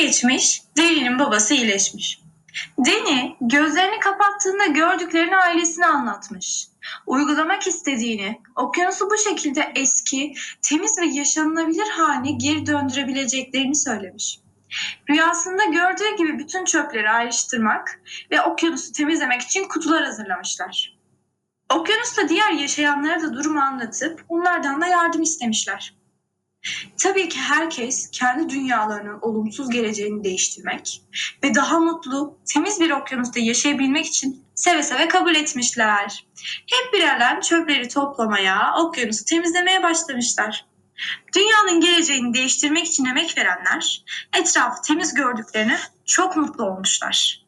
geçmiş, Deni'nin babası iyileşmiş. Deni gözlerini kapattığında gördüklerini ailesine anlatmış. Uygulamak istediğini, okyanusu bu şekilde eski, temiz ve yaşanılabilir haline geri döndürebileceklerini söylemiş. Rüyasında gördüğü gibi bütün çöpleri ayrıştırmak ve okyanusu temizlemek için kutular hazırlamışlar. Okyanusta diğer yaşayanlara da durumu anlatıp onlardan da yardım istemişler. Tabii ki herkes kendi dünyalarının olumsuz geleceğini değiştirmek ve daha mutlu, temiz bir okyanusta yaşayabilmek için seve seve kabul etmişler. Hep bir yerden çöpleri toplamaya, okyanusu temizlemeye başlamışlar. Dünyanın geleceğini değiştirmek için emek verenler etrafı temiz gördüklerine çok mutlu olmuşlar.